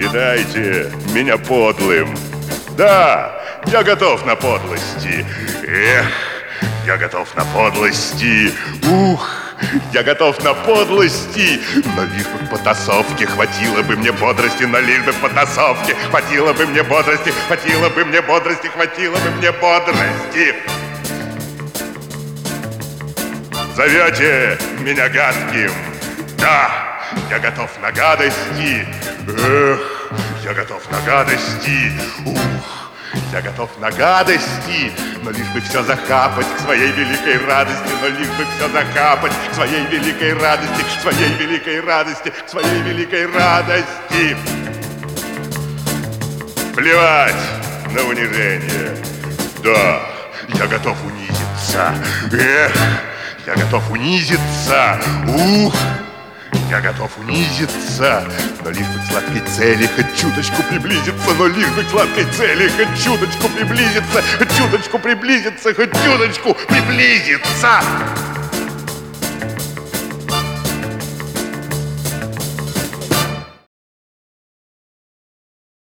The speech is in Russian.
считаете меня подлым. Да, я готов на подлости. Эх, я готов на подлости. Ух, я готов на подлости. Но лишь бы в потасовке хватило бы мне бодрости. Но лишь бы в потасовке хватило бы мне бодрости. Хватило бы мне бодрости, хватило бы мне бодрости. Зовете меня гадким? Да, я готов на гадости. Эх, я готов на гадости. Ух, я готов на гадости. Но лишь бы все захапать к своей великой радости. Но лишь бы все захапать к своей великой радости. К своей великой радости. К своей великой радости. Плевать на унижение. Да, я готов унизиться. Эх, я готов унизиться. Ух, я готов унизиться. Но лишь бы к сладкой цели хоть чуточку приблизиться. Но лишь бы к сладкой цели хоть чуточку приблизиться. Хоть чуточку приблизиться, хоть чуточку приблизиться.